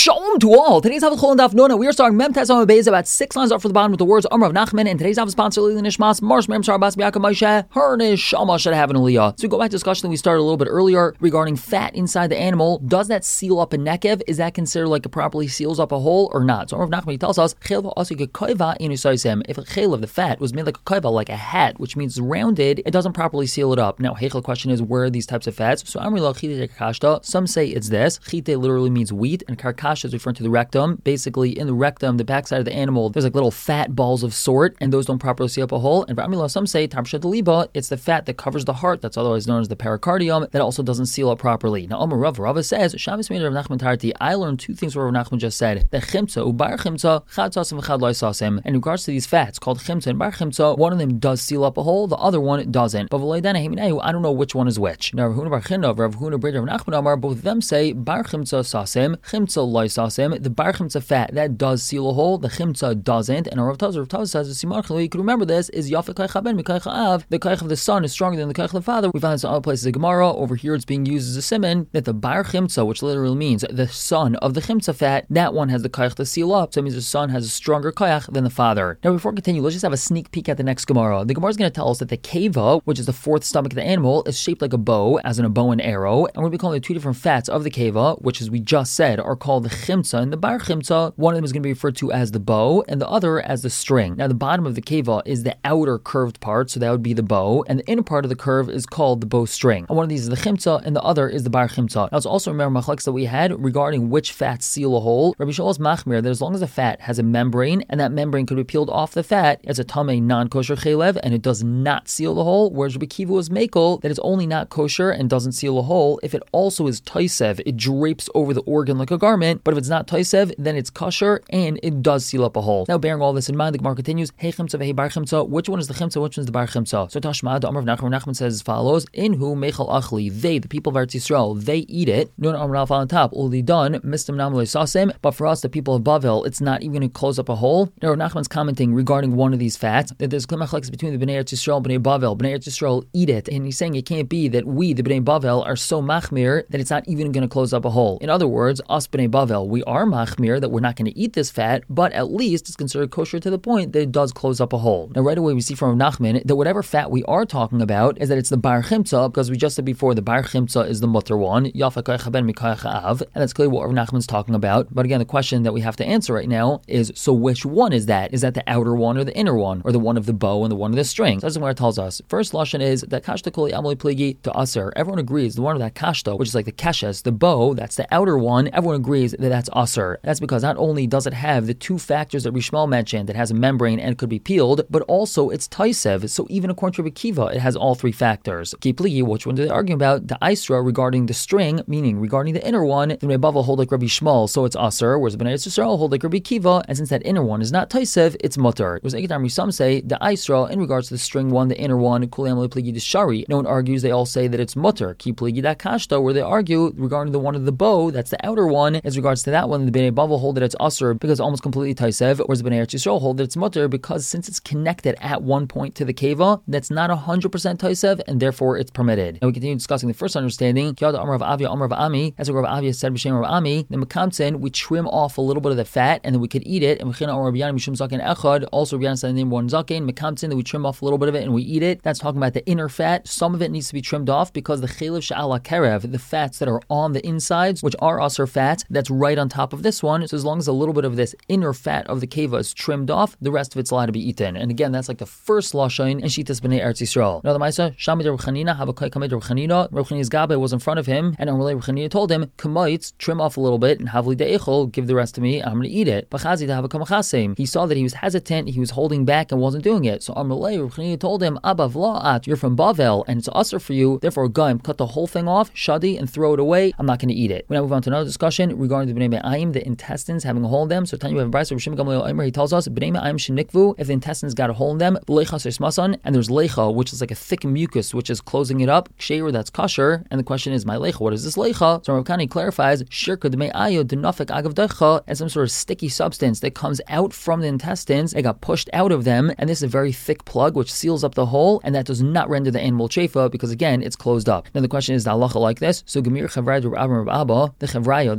Shalom to all. Today's Havachol and Daf Nona. We are starting Mem Tes Amud Beis about 6 lines off for the bottom with the words Amar of Nachman. And today's Daf is sponsored Lili Nishmas Marsh Mem Shar Bas Biakam Moshe. Her Neshama should have an Aliyah. So we go back to discussion that we started a little bit earlier regarding fat inside the animal. Does that seal up a nekev? Is that considered like it properly seals up a hole or not? So Amar of Nachman, he tells us if a chel of the fat was made like a koiva, like a hat, which means rounded, it doesn't properly seal it up. Now, the question is, where are these types of fats? So Amri lo chite karkashta. Some say it's this. Chite literally means wheat, and karkash is referring to the rectum. Basically, in the rectum, the backside of the animal, there's like little fat balls of sort, and those don't properly seal up a hole. And Amri lo, some say tamshat liba. It's the fat that covers the heart, that's otherwise known as the pericardium, that also doesn't seal up properly. Now, Amar Rava says, Shabbos made Rav Nachman Tarti. I learned two things what Rav Nachman just said. The chimtza ubar chimtza chad sasim v'chad lo sasim. In regards to these fats called chimtza and bar chimtza, one of them does seal up a hole, the other one doesn't. But I don't know which one is which. Now, Rav Huna bar Chinna, Rav Huna bar Nachman Amar, both of them say bar chimtza sasim, chimtza lo sasim. The bar chimtza fat that does seal a hole, the chimtza doesn't. And Rav Taz says, you can remember this is Yafa Kaycha Ben Mikaycha Av. The Kaycha of the son is stronger than the Kaycha of the father. We find this in other places in Gemara. Over here, it's being used as a siman that the bar chimtza, which literally means the son of the chimtza fat, that one has the Kaycha to seal up. So it means the son has a stronger Kaycha than the father. Now, before we continue, let's just have a sneak peek at the next Gemara. The Gemara is going to tell us that the keva, which is the fourth stomach of the animal, is shaped like a bow, as in a bow and arrow. And we're going to be calling the two different fats of the keva, which, as we just said, are called the chimtza and the bar chimtza. One of them is going to be referred to as the bow, and the other as the string. Now, the bottom of the keva is the outer curved part, so that would be the bow, and the inner part of the curve is called the bowstring. And one of these is the chimtza, and the other is the bar chimtza. Now, let's also remember machleks that we had regarding which fats seal a hole. Rabbi Shmuel is machmir that as long as the fat has a membrane, and that membrane could be peeled off the fat, it's a tamei non-kosher chelev, and it does not seal the hole. Whereas Rabbi Kiva was makel that it's only not kosher and doesn't seal a hole if it also is taisev. It drapes over the organ like a garment, but if it's not taisev, then it's kosher and it does seal up a hole. Now, bearing all this in mind, the Gemara continues, hey chimtza ve'hei bar chimtza, which one is the chimtza, which one is the bar chimtza? So Tashma, the Amar of Nachman says as follows, Inhu mechal achli, they, the people of Eretz Yisrael, they eat it. Nun Amar Alf on top, uli done, mistam nam lo sasim, but for us, the people of Bavel, it's not even going to close up a hole. Now, Nachman's commenting regarding one of these fats, that there's klimachleks between the Bnei Eretz Yisrael and Bnei Bavel. Bnei Eretz Yisrael eat it, and he's saying it can't be that we, the Bnei Bavel, are so machmir that it's not even going to close up a hole. In other words, us Bnei Bavel, we are machmir that we're not going to eat this fat, but at least it's considered kosher to the point that it does close up a hole. Now, right away, we see from Nachman that whatever fat we are talking about is that it's the bar chimtza, because we just said before the bar chimtza is the mutter one, Yafa Kaycha Ben Mikaycha Av, and that's clearly what Nachman's talking about. But again, the question that we have to answer right now is, so which one is that? Is that the outer one or the inner one, or the one of the bow and the one of the string? So that's what it tells us. First lashon is that kashta koli amli pligi to aser. Everyone agrees the one of that kashta, which is like the keshes, the bow, that's the outer one. Everyone agrees that that's aser. That's because not only does it have the two factors that Rishmal mentioned, that has a membrane and could be peeled, but also it's taisev. So even according to Rabbi Kiva, it has all three factors. Ki pligi, which one do they argue about? The isra regarding the string, meaning regarding the inner one, the Rebbe Bavel hold like Rabbi Shmuel, so it's aser, whereas Bnei Yisrael hold like Rabbi Kiva, and since that inner one is not taisev, it's mutter. Some say the isra in regards to the string one, the inner one, kuli amli pligi de shari. No one argues, they all say that it's mutter. Ki pligi da kashta, where they argue regarding the one of the bow, that's the outer one. As regards to that one, the Bnei Bavel hold that it's aser because it's almost completely taisev, whereas the Bnei Eretz Yisrael hold that it's mutter because since it's connected at one point to the keva, that's not 100% taisev, and therefore it's permitted. Now we continue discussing the first understanding. Kiyada Amar of Avia, Amar of Ami, as Rav Avia said, B'Shem Rav Ami, the Mekamtsin, we trim off a little bit of the fat, and then we could eat it. And Mechina Amar Rabbi Mishum Zaken Echad, also Rabbi said the name one Zaken, Mekamtsin, that we trim off a little bit of it and we eat it. That's talking about the inner fat. Some of it needs to be trimmed off because the Chelev Sha'ala Kerev, the fats that are on the insides, which are aser fats, that's right on top of this one. So as long as a little bit of this inner fat of the keva is trimmed off, the rest of it's allowed to be eaten. And again, that's like the first lashon in Shitas Bnei Eretz Yisrael. Now the Maisa, Shamid Rav Chanina, Havakai Kamid Rav Chanina, Rav Chanina's Gabe was in front of him, and Amalei Rav Chanina told him, Kamaitz, trim off a little bit, and Havli De'echol, give the rest to me, I'm going to eat it. Bachazi to Havakamachasim. He saw that he was hesitant, he was holding back and wasn't doing it. So Amalei Rav Chanina told him, Abba Vla'at, you're from Bavel, and it's usher for you, therefore Gaim, cut the whole thing off, Shadi, and throw it away. I'm not going to eat it. We now move on to another discussion regarding the Bnei Me'ayim, the intestines having a hole in them. So Tanya have Bryce, Rishim Gamliel Omer, he tells us, Bnei Me'ayim shenikvu, if the intestines got a hole in them, Leichas Smasan, and there's Leicha, which is like a thick mucus, which is closing it up, Ksheir, that's kosher, and the question is, my Leicha, what is this Leicha? So Rav Kani clarifies, Shirka Dmei Ayo Denafik Agav Decha, as some sort of sticky substance that comes out from the intestines, it got pushed out of them, and this is a very thick plug which seals up the hole, and that does not render the animal chefa because again, it's closed up. Now the question is, the halacha like this? So Gemir Chavrayah Rav Abba, the Chavrayah, the colleague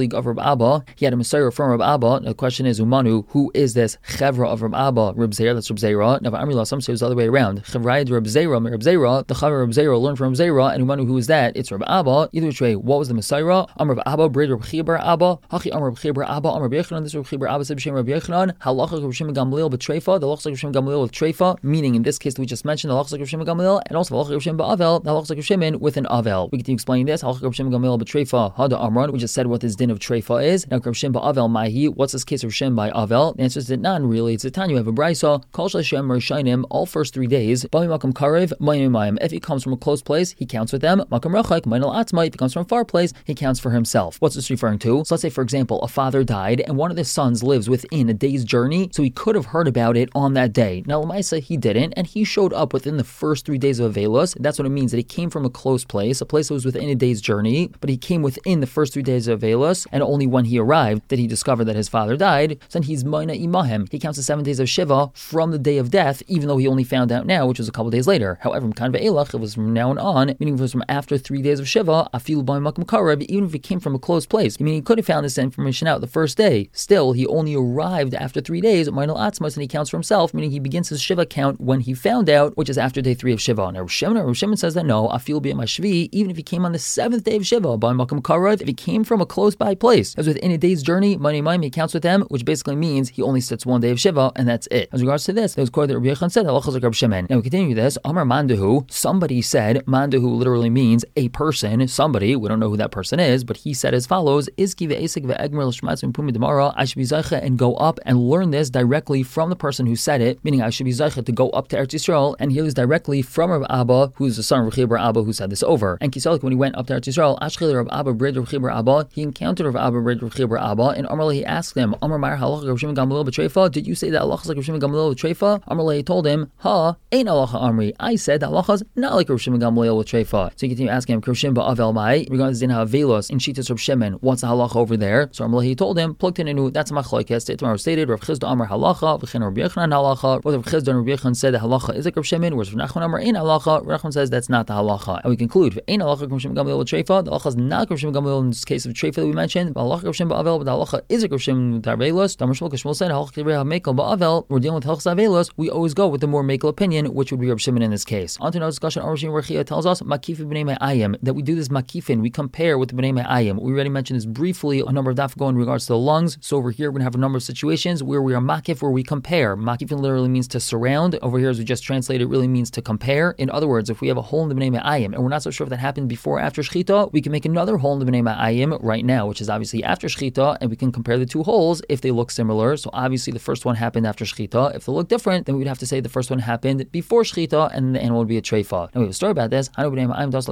colleague of Reb Abba. He had a Messiah from Reb Abba. Now the question is, Umanu, who is this Chevra of Reb Abba? Reb Zera, that's Reb Zera. Now Amri some say it was the other way around. Chevrayid Reb Zera, the Chevra Reb Zera learned from Reb Zera, and Umanu, who is that? It's Reb Abba. Either which way, what was the Messiah? Amr Reb Abba, Brid Reb Chibar Abba, Hachi Amr Reb Chibar Abba, Amr Reb Yechanan, this Reb Chibar Abba said B'Shem Reb Yechanan, Halacha Reb Shimon Gamliel b'Treifa, the Halacha Reb Shimon Gamliel with Treifa, meaning in this case that we just mentioned, the Halacha Reb Shimon Gamliel, and also the Halacha Reb Shimon ba'Avel, the Halacha Reb Shimon with an Avel. We continue explaining this. Halacha Reb Shimon Gamliel b'Treifa, Hada Amran. We just said what this din of Treifa is. Now Reb Shimon ba'Avel Mahi. What's this case of Shem by Avel? The answer is that not really. It's a Tanya. You have a brisa. Kol Shem Rishainim. All first 3 days. Bami Makam Karev Mayim Mayim. If he comes from a close place, he counts with them. Makam Rachak Mainal Atzma. If he comes from a far place, he counts for himself. What's this referring to? So let's say, for example, a father died and one of his sons lives within a day's journey, so he could have heard about it on that day. Now Lamaisa, he didn't, and he showed up within the first 3 days of Avelos. That's what it means, that he came from a close place, a place that was within a day's journey, but he came within the first 3 days of Avelos, and only when he arrived did he discover that his father died. So then he's Maina Imahem. He counts the 7 days of Shiva from the day of death, even though he only found out now, which was a couple days later. However, Mkan Ve'elach, it was from now on, meaning it was from after 3 days of Shiva, Afil B'May Makam Kareb, even if he came from a close place. I mean, he could have found this information out the first day. Still, he only arrived after 3 days, Mainal Atzmas, and he counts for himself, meaning he begins his Shiva count when he found out, which is after day 3 of Shiva. Now, Rosh Shimon says that no, Afil B'May Shvi, even if he came on the 7th day of Shiva, B'May Makam Kareb, if he came from a close by place, as within a day's journey, Money Maim, he counts with them, which basically means he only sits 1 day of Shiva, and that's it. As regards to this, there was quote that Rabbi Yechon said, Halachas like Rabbi Shimon. Now we continue this. Amar Mandahu, somebody said, Mandahu literally means a person, somebody, we don't know who that person is, but he said as follows, Izki ve'esik ve'egmer l'shmatz m'pumi demara, I should be zeicha and go up and learn this directly from the person who said it, meaning I should be zeicha to go up to Eretz Yisrael and hear this directly from Rav Abba, who's the son of Rav Chibar Abba, who said this over. And Kisalik, when he went up to Eretz Yisrael, Ashchil Rav Abba brid Rav Chibar Abba, he encountered Rav Abba brid Rav Chibar Abba, and Amarle he asked him, Amar Mar halacha Rav Shimon Gamliel b'Treifa, did you say that halacha like Rav Shimon Gamliel b'Treifa? Amarle told him, ain't halacha Amri. I said that halacha's not like Rav Shimon Gamliel b'Treifa. So he continued asking him, Rav Shimon ba'Avel Mai, regarding the din ha'avelos in Shitas Rav Shimon, what's the halacha over there? So Amarle he told him, plugged in inu, that's a machlokes. The Itmar stated, Rav Chizda Amar halacha, v'chen Rav Yechanan halacha. Both Rav Chizda and Rav Yechanan said the halacha is like Rav Shimon, whereas Rav Nachman Amar ain't halacha. Rav Nachman says that's not the halacha. And we conclude, ain't halacha Rav Shimon Gamliel b'Treifa. The halacha is not Rav Shimon Gamliel in this case of Treifa that we mentioned. But halacha Rav Shimon ba'Avel, but the halacha is like Rav Shimon b'Avelos. Damar Shmuel said, halacha Kivrei ha'mekel ba'Avel. We're dealing with halachas Avelos. We always go with the more mekel opinion, which would be Rav Shimon in this case. On to another discussion, Rav Shimon Rechia tells us makifin b'nei me'ayim, that we do this makifin, we compare with the b'nei me'ayim. We already mentioned this briefly a number of daf ago in regards to the lungs. So over here we're going to have a number of situations where we are makif, where we compare. Makifin literally means to surround. Over here, as we just translated, it really means to compare. In other words, if we have a hole in the b'nei me'ayim and we're not so sure if that happened before or after shechita, we can make another hole in the b'nei me'ayim right now, which is obviously after shechita, and we can compare the two holes if they look similar. So obviously the first one happened after shechita. If they look different, then we would have to say the first one happened before shechita, and the animal would be a treifa. Now we have a story about this. There were b'nei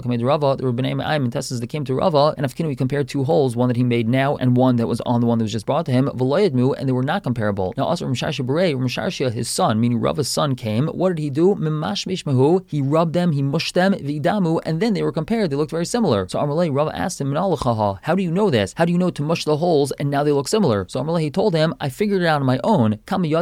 me'ayim and testes that came to Rava, and if we compared two holes, one that he made now and one that was on the one that was just brought to him, and they were not comparable. Now also Ramsharshia, his son, meaning Rava's son, came. What did he do? He rubbed them, he mushed them, v'idamu, and then they were compared. They looked very similar. So Amalei, Rava asked him, how do you know this? How do you know to mush the holes and now they look similar? So Amalei, he told him, I figured it out on my own.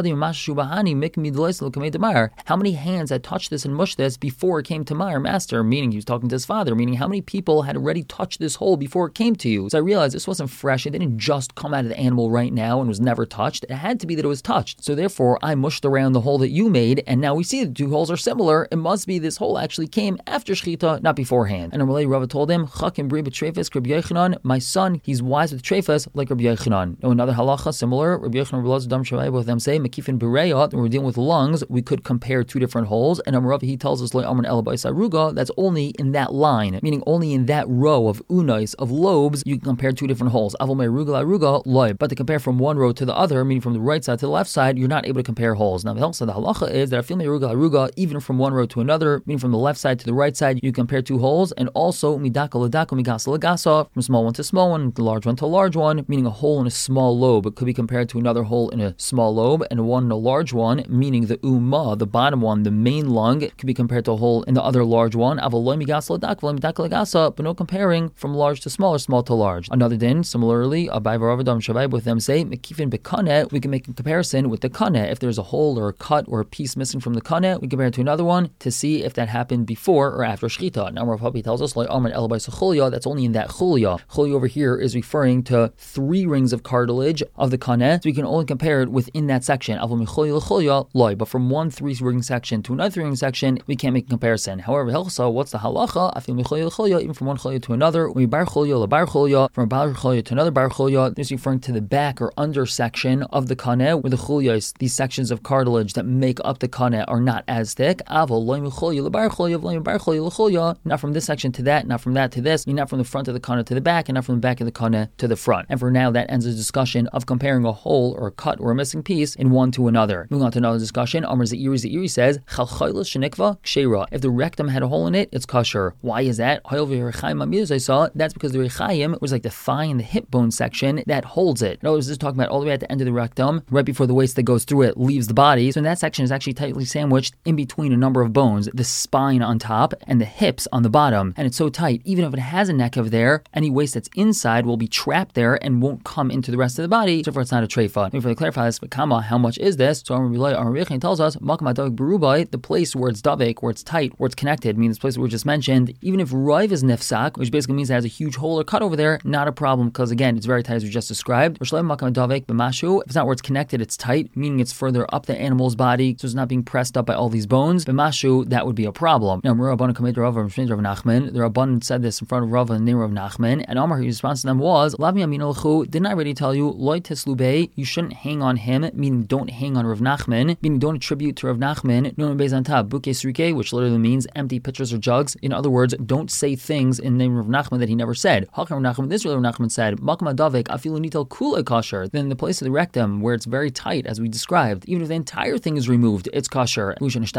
How many hands had touched this and mushed this before it came to my master? Meaning he was talking to his father, meaning how many people had already touched this hole before it came to you? So I realized this wasn't fresh. It didn't just come out of the animal right now and was never touched. It had to be that it was touched. So therefore, I mushed around the hole that you made, and now we see the two holes are similar. It must be this hole actually came after shechita, not beforehand. And Amalei, Rava told him, my son, he's wise with treifas like Rabbi Yechanan. Now another halacha similar, Rabbi Yechanan, both of them say, Mekifin Bereya, when we're dealing with lungs, we could compare two different holes, and Amarav, he tells us, that's only in that line, meaning only in that row of unais, of lobes, you can compare two different holes. But to compare from one row to the other, meaning from the right side to the left side, you're not able to compare holes. Now the halacha is that even from one row to another, meaning from the left side to the right side, you compare two holes, and also from small one to small one, the large one to large one, meaning a hole in a small lobe. It could be compared to another hole in a small lobe, and one in a large one, meaning the umma, the bottom one, the main lung, could be compared to a hole in the other large one. But no comparing from large to small or small to large. Another din, similarly, Abai Varavadam Shavai, with them say, Mekifin Bekane, we can make a comparison with the kane. If there's a hole or a cut or a piece missing from the kane, we compare it to another one to see if that happened before or after shechita. Now Rav Papi tells us, that's only in that chulya. Chulya over here is referring to 3 rings of cartilage of the kaneh, so we can only compare it within that section. But from one 3-ring section to another 3-ring section, we can't make a comparison. However, what's the halacha? Even from one cholya to another, from a bar cholya to another bar cholya, this is referring to the back or under section of the kaneh, where the cholyas, these sections of cartilage that make up the kaneh, are not as thick. Not from this section to that, not from that to this, not from the front of the kaneh to the back, and not from the back of the kaneh to the front. And for now, that ends the discussion of comparing a hole or a cut or a missing piece in one to another. Moving on to another discussion, Amar Ze'iri says, if the rectum had a hole in it, it's kosher. Why is that? I saw that's because the rechaim was like the thigh and the hip bone section that holds it. In other words, this is talking about all the way at the end of the rectum, right before the waist that goes through it leaves the body. So in that section is actually tightly sandwiched in between a number of bones, the spine on top and the hips on the bottom. And it's so tight, even if it has a neck over there, any waste that's inside will be trapped there and won't come into the rest of the body. So therefore, it's not a treifa. Let me clarify this, but how much is this? So Amar tells us, the place where it's davek, where it's tight, where it's connected, means this place we just mentioned, even if Raiv is nifsak, which basically means it has a huge hole or cut over there, not a problem, because again, it's very tight as we just described. If it's not where it's connected, it's tight, meaning it's further up the animal's body, so it's not being pressed up by all these bones. B'mashu, that would be a problem. Now, the Rabbanan said this in front of Rav and the name of Nachman, and Amar, his response to them was, didn't I already tell you, you shouldn't hang on him, meaning don't hang on Rav Nachman, meaning don't attribute to Rav Nachman, which literally means empty pitchers or jugs. In other words, don't say things in the name of Rav Nachman that he never said. This Rav Nachman said, then the place of the rectum, where it's very tight, as we described, even if the entire thing is removed, it's kosher. There just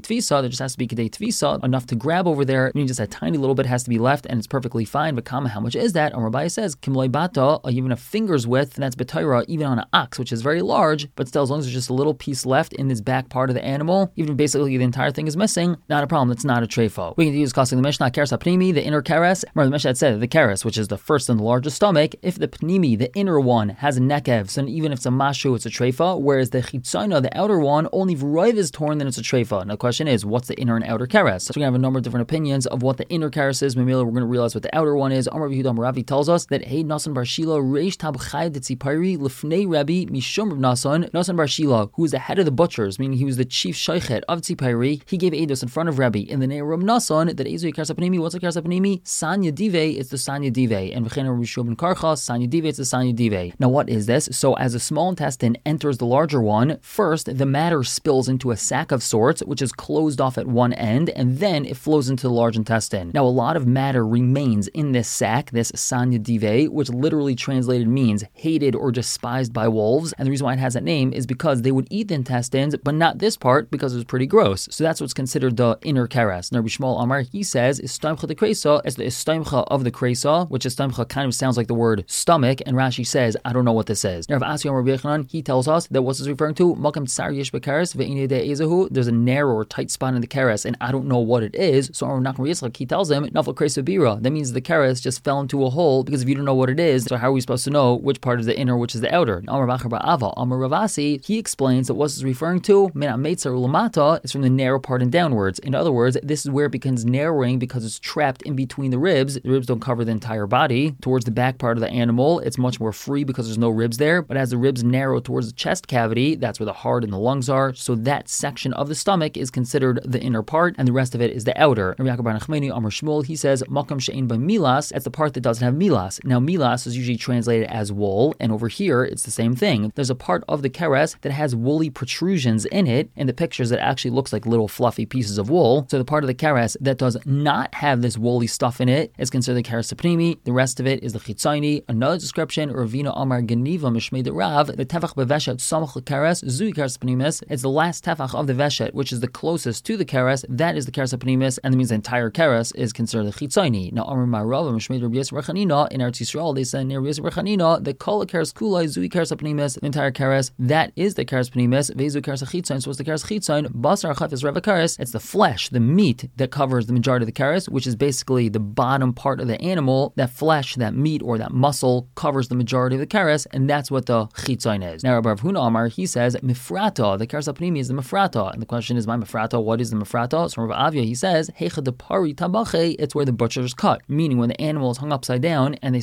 has to be kedei tvisa, enough to grab over there, meaning just a tiny little bit has to be left, and it's perfectly fine. But how much is that? Rabbi says, kimloi bata, even a finger's width, and that's b'tayra, even on an ox, which is very large, but still, as long as there's just a little piece left in this back part of the animal, even basically the entire thing is missing, not a problem. It's not a treifa. We can use discussing the Mishnah, keres hapnimi, the inner keres. Remember, the Mishnah had said the keres, which is the first and the largest stomach, if the pnimi, the inner one, has a nekev, so even if it's a mashu, it's a treifa, whereas the chitzona, the outer one, only if Raiv is torn, then it's a treifa. Now the question is, what's the inner and outer keres? So we're going to have a number of different opinions of what the inner keres is. Maybe we're going to realize what the outer one is. Amar Yehuda Ravi tells us that hey Nasan bar Shila reish tab chayv detzipari lefnei Rabbi mishum Rav Nasan bar Shila, who was the head of the butchers, meaning he was the chief shaychet of Tzipari. He gave eidos in front of Rabbi in the name of Rav Nasan that Ezu keres hapnimi. What's the keres hapnimi? Sanya dive. It's the sanya dive, and v'chein Rav Yeshua ben Karcha sanya dive. It's the sanya dive. Now what is this? So as a small intestine enters the larger one, first the matter spills into a sac of sorts, which is closed off at one end, and then it flows into the large intestine. Now a lot of matter remains in this sac, this sanya dive, which literally translated means hated or despised by wolves. And the reason why it has that name is because they would eat the intestines, but not this part because it was pretty gross. So that's what's considered the inner keres. Now Rabbi Shmuel Amar, he says, istamcha de kresa, it's the istamcha of the kresa, which istamcha kind of sounds like the word stomach, and Rashi says, I don't know what this is. Now Rav Asi Amar Rabbi Yochanan, he tells us that what's this referring to? Makam tsar yesh bekeres ve'inei de ezahu, there's a narrow or tight spot in the keres, and I don't know what it is. So Amar Nachman Yitzchak, he tells him, nafal kresa bira, that means the keres just fell into a hole, because if you don't know what it is, so how are we supposed to know which part is the inner, which is the outer? Amar Bachar Ba'ava, Amar Ravasi, he explains that what's this referring to? Min ha'meitzar ulamata is from the narrow part and downwards. In other words, this is where it becomes narrowing because it's trapped in between the ribs. The ribs don't cover the entire body. Towards the back part of the animal, it's much more free because there's no ribs there. But as the ribs narrow towards the chest cavity, that's where the heart and the lungs are. So that section of the stomach is considered the inner part, and the rest of it is the outer. Rabbi Yaakov bar Nachmani, Amar Shmuel, he says, Makam she'ein ba milas, that's the part that doesn't have milas. Now milas is usually translated as wool, and over here it's the same thing. There's a part of the keres that has woolly protrusions in it. In the pictures, it actually looks like little fluffy pieces of wool. So the part of the keres that does not have this woolly stuff in it is considered the keres hapnimi. The rest of it is the chitzoni. Another description, Ravina Amar Geniva Mishmei de Rav, the tefach beveshet samach keres zui keres hapnimis. It's the last tefach of the veshet, which is the closest to the keres. That is the keres hapnimis, and that means the entire keres is considered the chitzoni. Now Amar Marav Mishmei de Rabbi Yisrael Chanina, in Eretz Yisrael they say near Rabbi Yisrael Chanina, the kol keres kulai zui keres hapnimis, the entire keres, that is the keres hapnimis. Vezu keres chitzon. So what's the keres chitzon? Basar chafis reva keres. It's the flesh, the meat that covers the majority of the keres, which is basically the bottom part of the animal. That flesh, that meat, or that muscle covers the majority of the keres, and that's what the chitzon is. Now Rabbi Rav Huna Amar, he says mifrata, the keres hapnimi is the mifrata, and the question is, my mifrata, what is the mifrata? So Rabbi Avia, he says heicha de pari tabache, it's where the butchers cut, meaning when the animal is hung upside down and they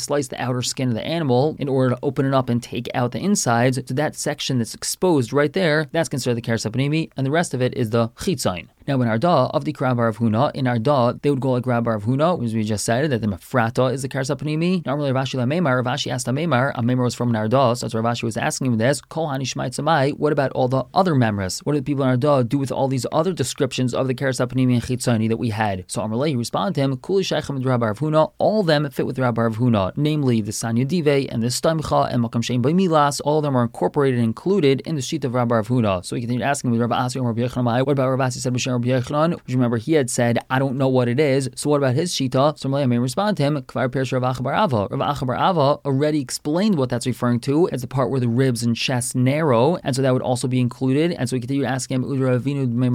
slice the outer skin of the animal in order to open it up and take out the insides. So that section that's exposed right there, that's considered the keres hapnimi, and the rest of it is the chitzain. Now, in Arda, of the Rabbi Rav Huna, in Arda, they would go like Rabbi Rav Huna, as we just said, that the Mefrata is the keres hapnimi. Normally, Rav Ashi Meimar, Rav Ashi asked a Meimar was from Arda, so that's Rav Ashi was asking him this, Kol Hani Shmait Samai, what about all the other memras? What do the people in Arda do with all these other descriptions of the keres hapnimi and chitzani that we had? So Amalei, he responded to him, Kuli Sheichem with Rabbi Rav Huna, all of them fit with Rabbi Rav Huna, namely the Sanya Dive and the Stamcha and Makam Shein Milas, all of them are incorporated and included in the sheet of Rabbi Rav Huna. So he continued asking with Rabbi Asi and Rabbi Yochanan, what about Rabbi Asi said B'Shem Rabbi Yochanan? Remember, he had said, I don't know what it is, so what about his shita? So I may respond to him, Kvar Pirsh Rav Acha bar Ava. Rav Acha bar Ava already explained what that's referring to as the part where the ribs and chest narrow, and so that would also be included. And so we continue to ask him, what about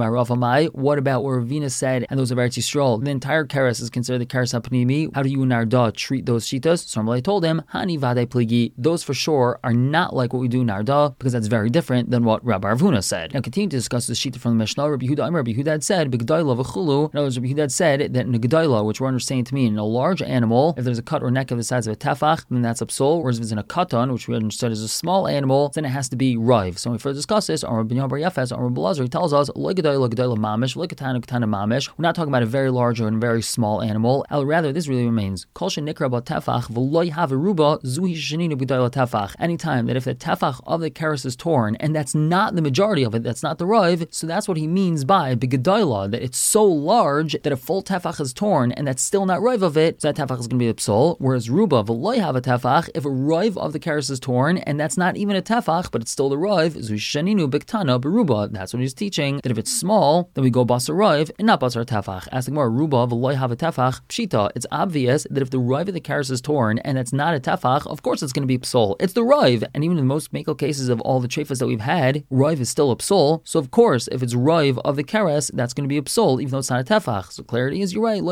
what Ravina said, and those of Eretz Yisrael? The entire keres is considered the keres hapnimi. How do you in Arda treat those shitas? So I told him, Hani Vade Pligi, those for sure are not like what we do in Arda, because that's very different than what Rabbi Rav Huna said. Now continue to discuss the shita from the Mishnah. Rabbi Yehuda had said, in other words, Rabbi Yehuda said that in a Gedaila, which we're understanding to mean in a large animal, if there's a cut or neck of the size of a tefach, then that's a psul. Whereas if it's in a katan, which we understood as a small animal, then it has to be rive. So when we further discuss this, Rabbi Bar Yefes, Rabbi Belazar, he tells us, lo Gedaila mamish, lo katana mamish. We're not talking about a very large or a very small animal. Rather, this really remains. Kol shenikra ba tefach v'lo have ruba zuhi sheninu Gedaila tefach. Anytime that if the tefach of the keres is torn, and that's not the majority of it, that's not the rive, so that's what he means by begedaila, that it's so large that a full tefach is torn and that's still not rive of it, so that tefach is going to be a psul. Whereas ruba v'loy have a tefach, if a rive of the keres is torn and that's not even a tefach but it's still the rive, zushaninu biktana beruba. That's what he's teaching, that if it's small, then we go basar rive and not basar tefach. Asking more, ruba v'loy have a tefach pshita. It's obvious that if the rive of the keres is torn and that's not a tefach, of course it's going to be psul. It's the rive, and even in the most makel cases of all the trefas that we've had, rive is still a psul. So of course, if it's rive of the keres, that's going to be a psul, even though it's not a tefach. So clarity is, you're right,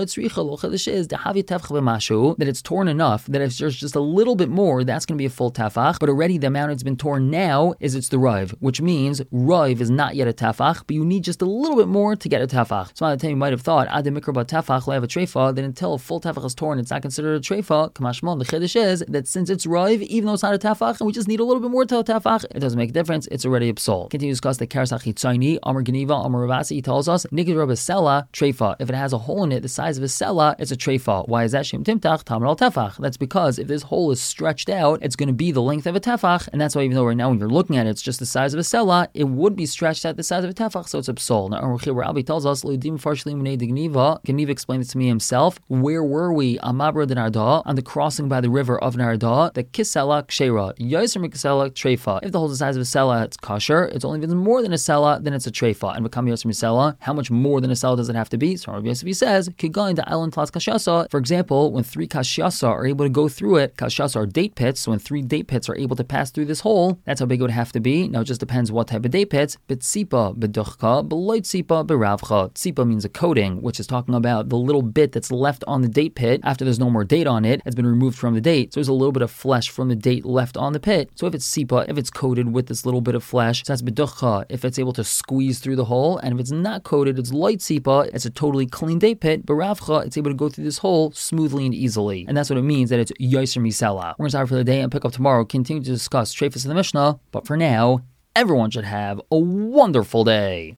that it's torn enough that if there's just a little bit more, that's going to be a full tefach, but already the amount it's been torn now is it's the rive, which means rive is not yet a tefach, but you need just a little bit more to get a tefach. So by the time you might have thought, tefach, have a treifa, then until a full tefach is torn, it's not considered a treifa. Kamashmon, the chiddush is that since it's rive, even though it's not a tefach, and we just need a little bit more to a tefach, it doesn't make a difference, it's already a psul. Continue to discuss the keres hachitzaini. Amar Geniva, Amar Ravasi, he tells us, Nikid Rabba Sela, treifa. If it has a hole in it the size of a sela, it's a treifa. Why is that? Shem timtach, tamar al tefach. That's because if this hole is stretched out, it's going to be the length of a tefach, and that's why even though right now when you're looking at it, it's just the size of a sela, it would be stretched out the size of a tefach, so it's a psul. Now, Rabbi tells us, Geniva explained this to me himself. Where were we? Amabra de Narda, on the crossing by the river of Narda, the kisela kshera, yoser mikisela treifa. If the hole is the size of a sela, it's kosher. It's only if it's more than a sela, then it's a treifa. And become yoser misela, how much more than a sela does it have to be? So Rabbi Yosef says, Kigain the island tlas kashyasa. For example, when 3 kashyasa are able to go through it, kashyasa are date pits, so when 3 date pits are able to pass through this hole, that's how big it would have to be. Now it just depends what type of date pits. But tzipa beduchka, beloit tzipa beravcha. Tzipa means a coating, which is talking about the little bit that's left on the date pit after there's no more date on it, has been removed from the date. So there's a little bit of flesh from the date left on the pit. So if it's tzipa, if it's coated with this little bit of flesh, so that's beduchka, if it's able to squeeze through the hole. And if it's not coated, it's light tzipa, it's a totally clean date pit. Beravcha, it's able to go through this hole smoothly and easily. And that's what it means that it's yoser misela. We're going to start for the day and pick up tomorrow, continue to discuss trefas in the Mishnah. But for now, everyone should have a wonderful day.